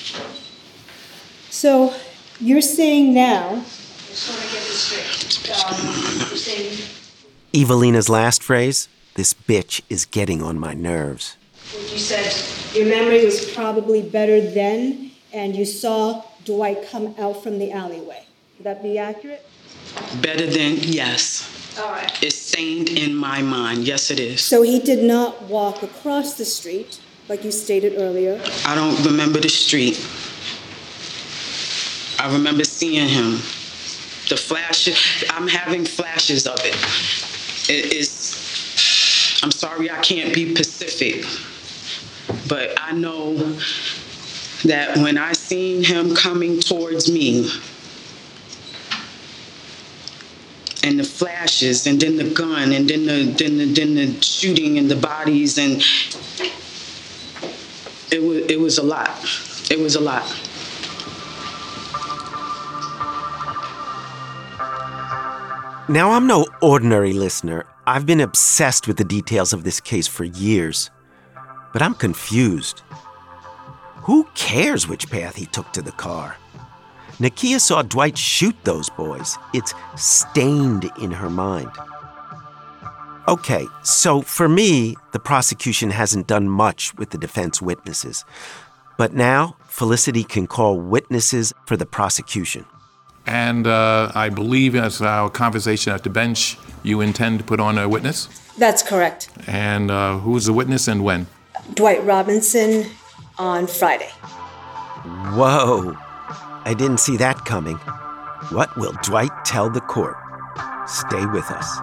Speaker 14: So you're saying now, I just want to get this straight. You're saying,
Speaker 2: Evelina's last phrase, "This bitch is getting on my nerves."
Speaker 14: you said your memory was probably better then, and you saw Dwight come out from the alleyway. Would that be accurate?
Speaker 15: Better than, yes.
Speaker 14: All right.
Speaker 15: It's stained in my mind. Yes, it is.
Speaker 14: So he did not walk across the street, like you stated earlier.
Speaker 15: I don't remember the street. I remember seeing him. The flashes, I'm having flashes of it. I'm sorry I can't be specific, but I know that when I seen him coming towards me, and the flashes, and then the gun, and then the shooting and the bodies, and it was a lot. It was a lot.
Speaker 2: Now, I'm no ordinary listener. I've been obsessed with the details of this case for years. But I'm confused. Who cares which path he took to the car? Nakia saw Dwight shoot those boys. It's stained in her mind. Okay, so for me, the prosecution hasn't done much with the defense witnesses. But now, Felicity can call witnesses for the prosecution.
Speaker 12: And I believe, as our conversation at the bench, you intend to put on a witness?
Speaker 14: That's correct.
Speaker 12: And who's the witness and when?
Speaker 14: Dwight Robinson on Friday.
Speaker 2: Whoa, I didn't see that coming. What will Dwight tell the court? Stay with us.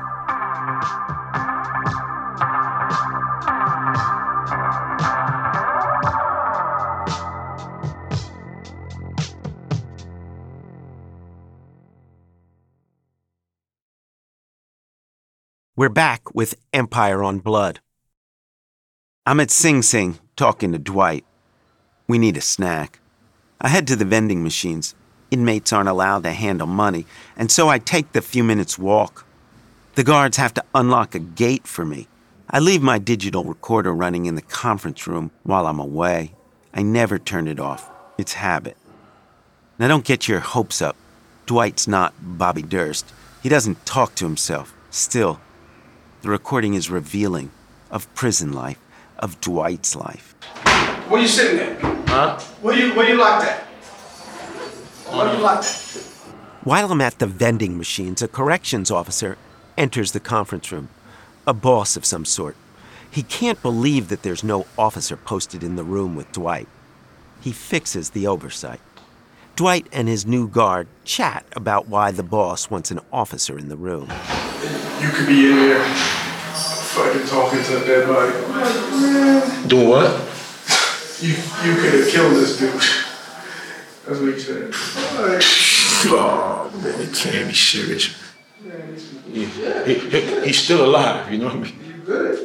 Speaker 2: We're back with Empire on Blood. I'm at Sing Sing talking to Dwight. We need a snack. I head to the vending machines. Inmates aren't allowed to handle money, and so I take the few minutes walk. The guards have to unlock a gate for me. I leave my digital recorder running in the conference room while I'm away. I never turn it off. It's habit. Now don't get your hopes up. Dwight's not Bobby Durst. He doesn't talk to himself. Still, the recording is revealing of prison life, of Dwight's life.
Speaker 20: Where you sitting at?
Speaker 19: Huh?
Speaker 20: Where you locked at? Where you locked at?
Speaker 2: While I'm at the vending machines, a corrections officer enters the conference room. A boss of some sort. He can't believe that there's no officer posted in the room with Dwight. He fixes the oversight. Dwight and his new guard chat about why the boss wants an officer in the room.
Speaker 20: You could be in there fucking talking to a dead body.
Speaker 19: Doing what?
Speaker 20: You could have killed this dude. That's what he said.
Speaker 19: Oh, man, it can't be serious. He's still alive, you know what I mean?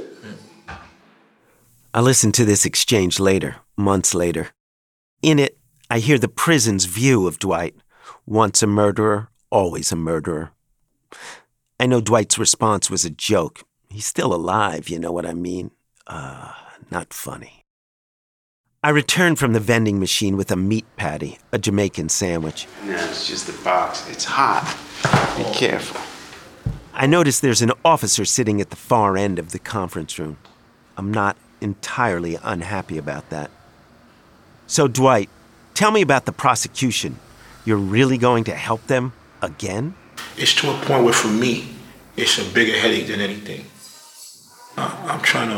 Speaker 2: I listen to this exchange later, months later. In it, I hear the prison's view of Dwight. Once a murderer, always a murderer. I know Dwight's response was a joke. He's still alive, you know what I mean? Not funny. I return from the vending machine with a meat patty, a Jamaican sandwich.
Speaker 7: No, it's just the box. It's hot. Be careful.
Speaker 2: I notice there's an officer sitting at the far end of the conference room. I'm not entirely unhappy about that. So, Dwight, tell me about the prosecution. You're really going to help them again?
Speaker 19: It's to a point where, for me, it's a bigger headache than anything. I'm trying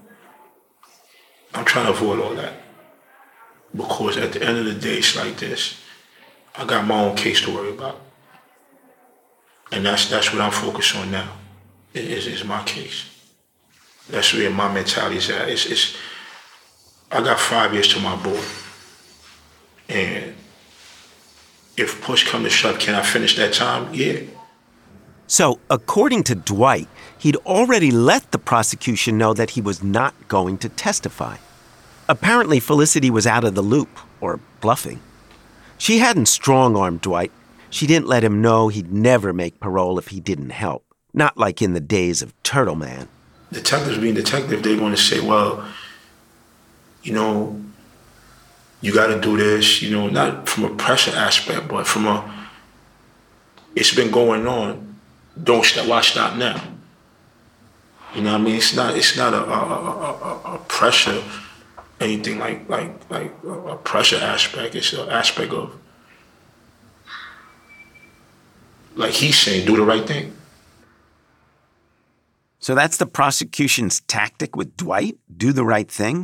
Speaker 19: to avoid all that. Because at the end of the day, it's like this. I got my own case to worry about. And that's what I'm focused on now. Is my case. That's where my mentality is at. I got 5 years to my board. And if push comes to shove, can I finish that time? Yeah.
Speaker 2: So, according to Dwight, he'd already let the prosecution know that he was not going to testify. Apparently, Felicity was out of the loop, or bluffing. She hadn't strong-armed Dwight. She didn't let him know he'd never make parole if he didn't help. Not like in the days of Turtle Man.
Speaker 19: Detectives being detective, they're going to say, well, you know, you got to do this, you know, not from a pressure aspect, but from it's been going on. Don't stop. Why stop now? You know what I mean? It's not a pressure, anything like a pressure aspect. It's an aspect of, like he's saying, do the right thing.
Speaker 2: So that's the prosecution's tactic with Dwight? Do the right thing?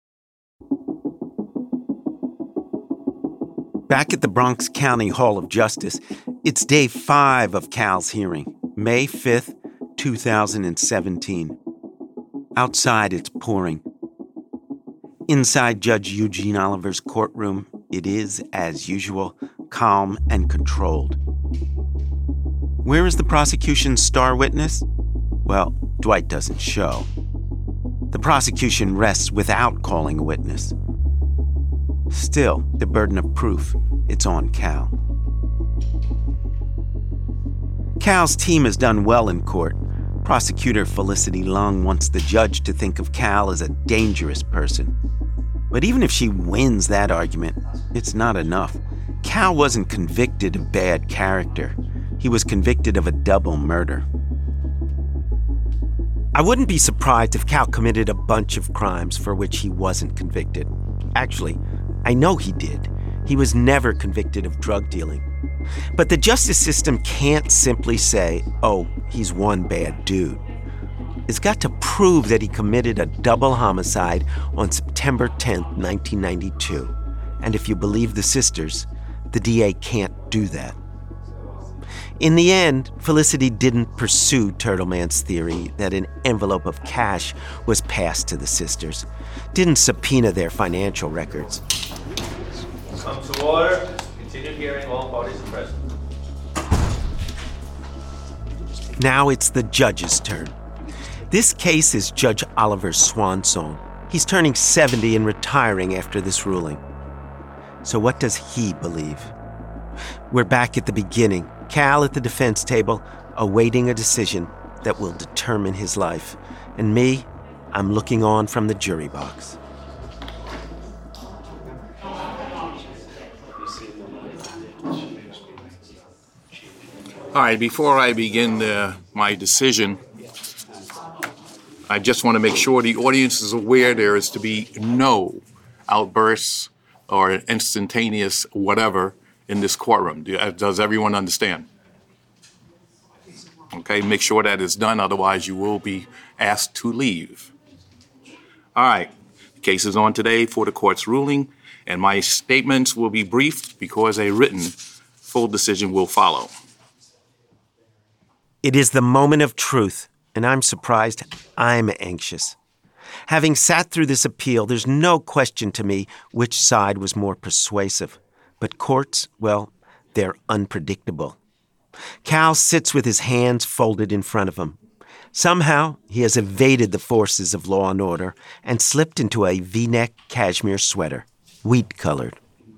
Speaker 2: Back at the Bronx County Hall of Justice, it's day 5 of Cal's hearing, May 5th, 2017. Outside, it's pouring. Inside Judge Eugene Oliver's courtroom, it is, as usual, calm and controlled. Where is the prosecution's star witness? Well, Dwight doesn't show. The prosecution rests without calling a witness. Still, the burden of proof, it's on Cal. Cal's team has done well in court. Prosecutor Felicity Lung wants the judge to think of Cal as a dangerous person. But even if she wins that argument, it's not enough. Cal wasn't convicted of bad character. He was convicted of a double murder. I wouldn't be surprised if Cal committed a bunch of crimes for which he wasn't convicted. Actually, I know he did. He was never convicted of drug dealing. But the justice system can't simply say, oh, he's one bad dude. It's got to prove that he committed a double homicide on September 10th, 1992. And if you believe the sisters, the DA can't do that. In the end, Felicity didn't pursue Turtle Man's theory that an envelope of cash was passed to the sisters, didn't subpoena their financial records.
Speaker 8: Come to order. Continue hearing, all parties are present.
Speaker 2: Now it's the judge's turn. This case is Judge Oliver's swan song. He's turning 70 and retiring after this ruling. So what does he believe? We're back at the beginning. Cal at the defense table, awaiting a decision that will determine his life. And me, I'm looking on from the jury box.
Speaker 12: All right, before I begin my decision, I just want to make sure the audience is aware there is to be no outbursts or instantaneous whatever in this courtroom. Does everyone understand? Okay, make sure that is done, otherwise you will be asked to leave. All right, the case is on today for the court's ruling, and my statements will be brief because a written full decision will follow.
Speaker 2: It is the moment of truth, and I'm surprised. I'm anxious. Having sat through this appeal, there's no question to me which side was more persuasive. But courts, well, they're unpredictable. Cal sits with his hands folded in front of him. Somehow, he has evaded the forces of law and order and slipped into a V-neck cashmere sweater, wheat-colored.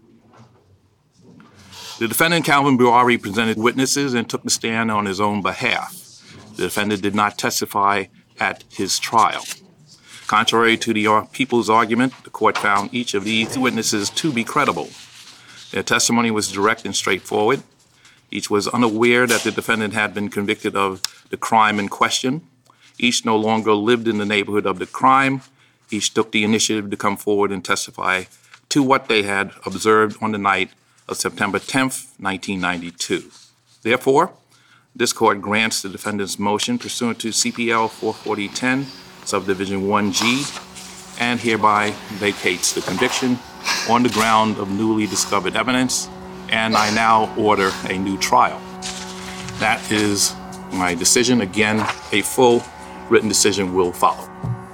Speaker 12: The defendant, Calvin Buari, presented witnesses and took the stand on his own behalf. The defendant did not testify at his trial. Contrary to the people's argument, the court found each of these witnesses to be credible. Their testimony was direct and straightforward. Each was unaware that the defendant had been convicted of the crime in question. Each no longer lived in the neighborhood of the crime. Each took the initiative to come forward and testify to what they had observed on the night of September 10th, 1992. Therefore, this court grants the defendant's motion pursuant to CPL 44010, subdivision 1G, and hereby vacates the conviction on the ground of newly discovered evidence, and I now order a new trial. That is my decision. Again, a full written decision will follow.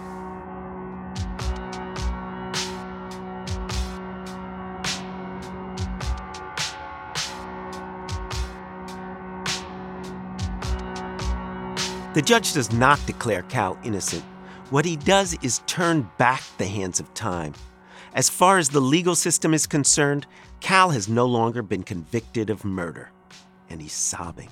Speaker 2: The judge does not declare Cal innocent. What he does is turn back the hands of time. As far as the legal system is concerned, Cal has no longer been convicted of murder, and he's sobbing.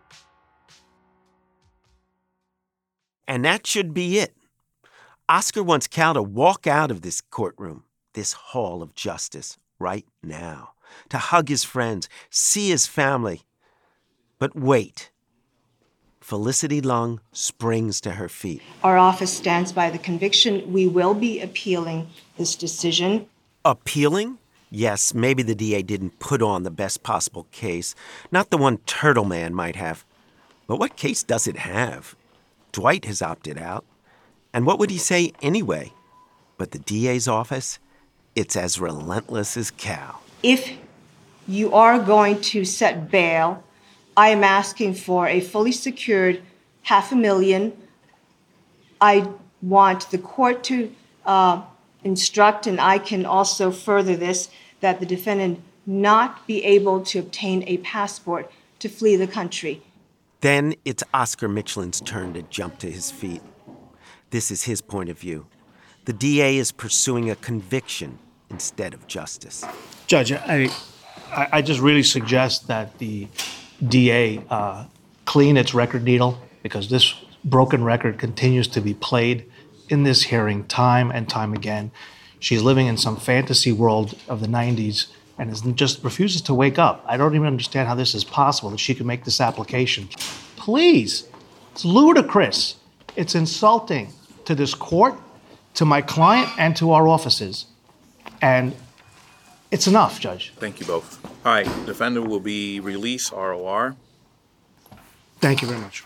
Speaker 2: And that should be it. Oscar wants Cal to walk out of this courtroom, this hall of justice, right now, to hug his friends, see his family. But wait. Felicity Lung springs to her feet.
Speaker 14: Our office stands by the conviction. We will be appealing this decision.
Speaker 2: Appealing? Yes, maybe the DA didn't put on the best possible case, not the one Turtle Man might have. But what case does it have? Dwight has opted out. And what would he say anyway? But the DA's office, it's as relentless as Cal.
Speaker 14: If you are going to set bail, I am asking for a fully secured $500,000. I want the court to instruct, and I can also further this, that the defendant not be able to obtain a passport to flee the country.
Speaker 2: Then it's Oscar Michelin's turn to jump to his feet. This is his point of view. The DA is pursuing a conviction instead of justice.
Speaker 13: Judge, I just really suggest that the DA clean its record needle, because this broken record continues to be played in this hearing time and time again. She's living in some fantasy world of the 90s and just refuses to wake up. I don't even understand how this is possible, that she could make this application. Please, it's ludicrous. It's insulting to this court, to my client, and to our offices. And it's enough, Judge.
Speaker 12: Thank you both. All right, defendant will be released, ROR.
Speaker 13: Thank you very much.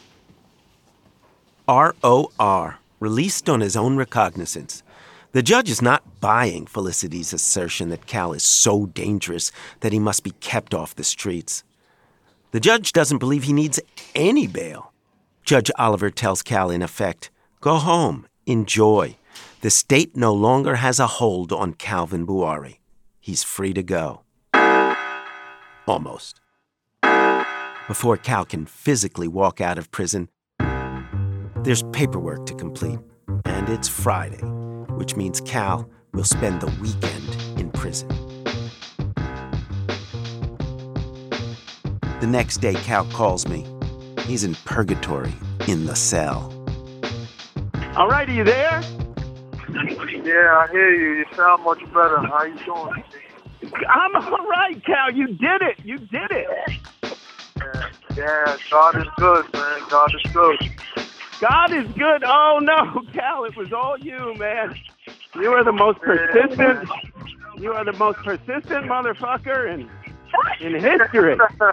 Speaker 2: ROR, released on his own recognizance. The judge is not buying Felicity's assertion that Cal is so dangerous that he must be kept off the streets. The judge doesn't believe he needs any bail. Judge Oliver tells Cal, in effect, go home, enjoy. The state no longer has a hold on Calvin Buari. He's free to go. Almost. Before Cal can physically walk out of prison, there's paperwork to complete, and it's Friday, which means Cal will spend the weekend in prison. The next day, Cal calls me. He's in purgatory, in the cell.
Speaker 11: All right, are you there?
Speaker 10: Yeah, I hear you. You sound much better. How you doing?
Speaker 11: I'm all right, Cal. You did it. You did it.
Speaker 10: Yeah, God is good, man. God is good.
Speaker 11: God is good. Oh, no, Cal, it was all you, man. You are the most persistent. You are the most persistent motherfucker in history.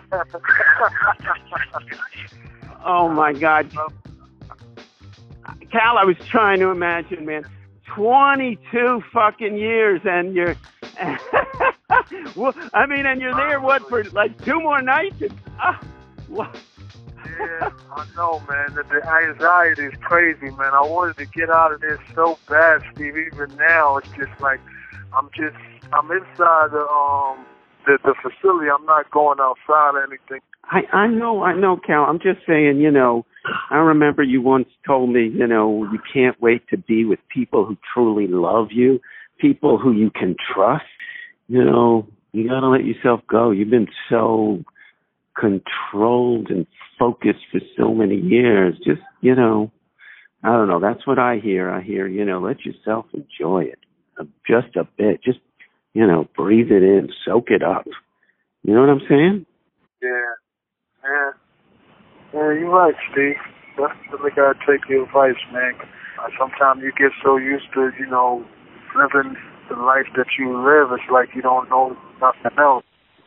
Speaker 11: Oh, my God. Cal, I was trying to imagine, man. 22 fucking years, and you're... well, I mean, and you're there, what, for like 2 more nights? What?
Speaker 10: Yeah, I know, man. The anxiety is crazy, man. I wanted to get out of there so bad, Steve. Even now, it's just like I'm inside the facility. I'm not going outside or anything.
Speaker 11: I know, Cal. I'm just saying, you know, I remember you once told me, you know, you can't wait to be with people who truly love you, people who you can trust. You know, you got to let yourself go. You've been so controlled and focused for so many years. Just, you know, I don't know. That's what I hear. I hear, you know, let yourself enjoy it just a bit. Just, you know, breathe it in, soak it up. You know what I'm saying?
Speaker 10: Yeah, you're right, Steve. Definitely gotta take your advice, man. Sometimes you get so used to, you know, living the life that you live, it's like you don't know nothing else.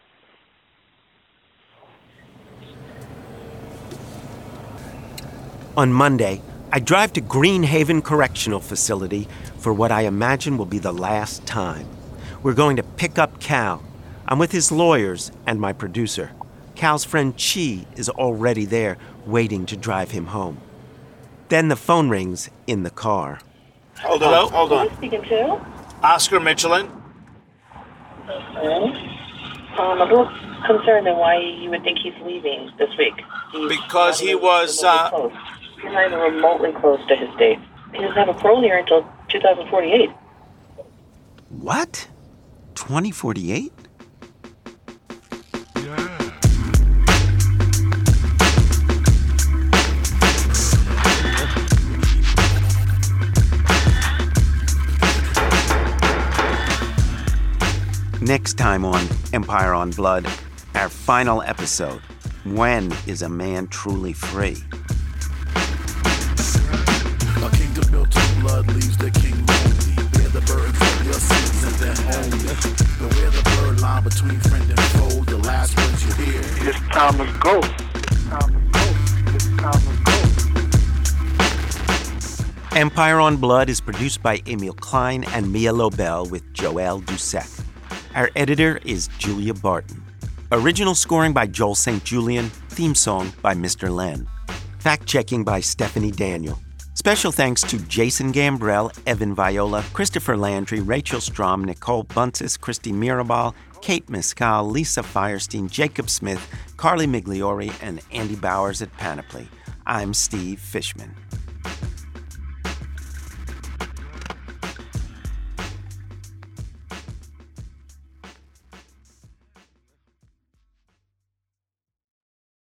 Speaker 2: On Monday, I drive to Greenhaven Correctional Facility for what I imagine will be the last time. We're going to pick up Cal. I'm with his lawyers and my producer. Cal's friend Chi is already there, waiting to drive him home. Then the phone rings in the car.
Speaker 13: Hold on.
Speaker 3: Who am I speaking to?
Speaker 13: Oscar Michelin.
Speaker 3: Okay. I'm a little concerned on why you would think he's leaving this week.
Speaker 13: Because he was...
Speaker 3: He's not even remotely close to his date. He doesn't have a parole here until 2048.
Speaker 2: What? 2048? Next time on Empire on Blood, our final episode, When is a Man Truly Free?
Speaker 21: A kingdom built on blood leaves the king lonely. Bear the burdens of your sins and then only. Beware the blurred line between friend and foe. The last words you hear.
Speaker 10: It's time to go. It's time to go.
Speaker 2: Empire on Blood is produced by Emil Klein and Mia Lobel with Joël Doucette. Our editor is Julia Barton. Original scoring by Joel St. Julian. Theme song by Mr. Len. Fact-checking by Stephanie Daniel. Special thanks to Jason Gambrell, Evan Viola, Christopher Landry, Rachel Strom, Nicole Buncis, Christy Mirabal, Kate Mescal, Lisa Firestein, Jacob Smith, Carly Migliori, and Andy Bowers at Panoply. I'm Steve Fishman.